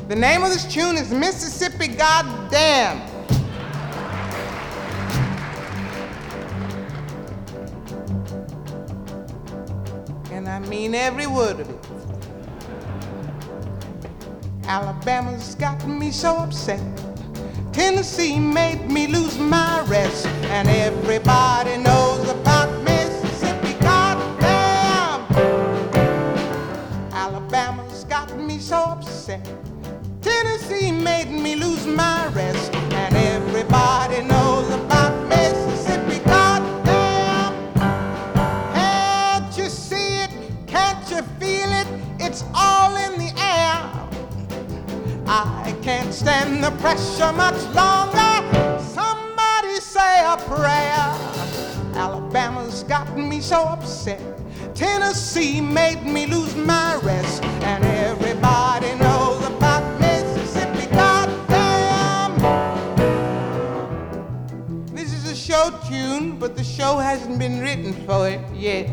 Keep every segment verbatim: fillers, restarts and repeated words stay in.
The name of this tune is Mississippi Goddamn. And I mean every word of it. Alabama's got me so upset. Tennessee made me lose my rest. And everybody knows about Mississippi, goddamn. Alabama's got me so upset. Tennessee made me lose my rest. And everybody knows about Mississippi, goddamn. Can't you see it? Can't you feel it? It's all in the air. I can't stand the pressure much longer. Somebody say a prayer. Alabama's got me so upset. Tennessee made me lose my rest. And everybody knows about Mississippi, goddamn. This is a show tune, but the show hasn't been written for it yet.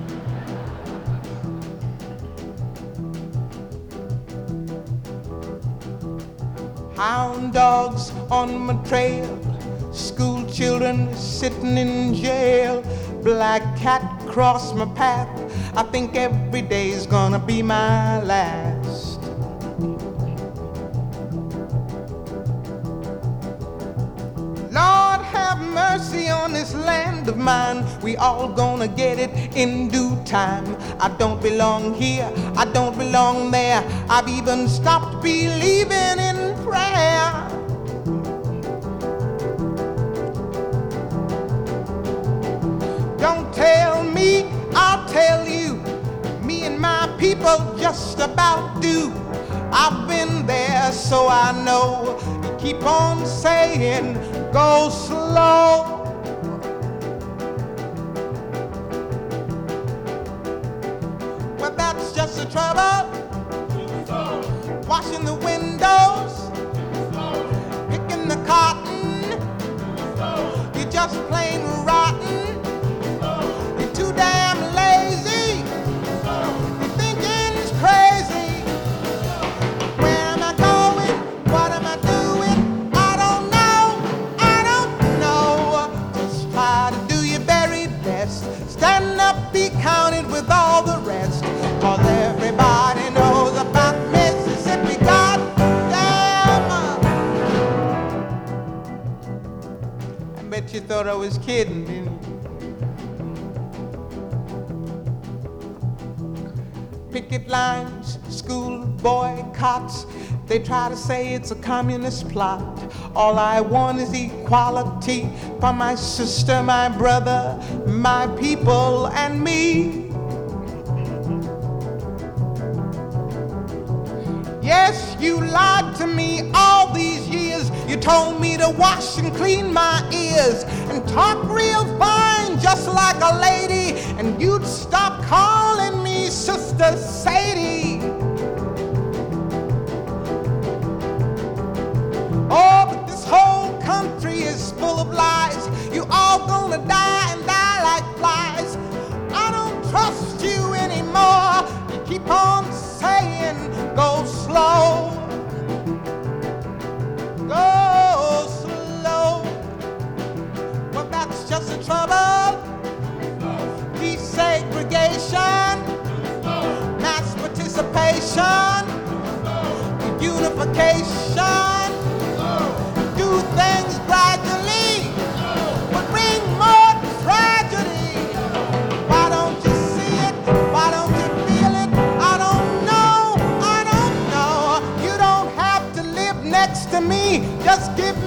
Hound dogs on my trail, school children sitting in jail, black cat cross my path. I think every day's gonna be my last. Lord have mercy on this land of mine. We all gonna get it in due time. I don't belong here, I don't belong there. I've even stopped believing in prayer. Don't tell me, I'll tell you. Me and my people just about do. I've been there, so I know. You keep on saying, go slow. Well, that's just the trouble. Washing the windows, picking the cotton. You're just plain rotten. You're too damn lazy. Your thinking's crazy. Where am I going? What am I doing? I don't know. I don't know. Just try to do your very best. Stand up, be counted with all the rest. 'Cause everybody knows about Mississippi, goddamn. I bet you thought I was kidding, didn't you? Picket lines, school boycotts. They try to say it's a communist plot. All I want is equality for my sister, my brother, my people, and me. Yes, you lied to me all these years. You told me to wash and clean my ears and talk real fine, just like a lady. And you'd stop calling me Sister Sadie. Oh, but this whole country is full of lies. You all gonna die and die like flies. I don't trust you anymore. You keep on saying, go slow, go slow. Well, that's just the trouble. Desegregation, mass participation, unification. Do things gradually, but bring more tragedy. Why don't you see it? Why don't you feel it? I don't know. I don't know. You don't have to live next to me. Just give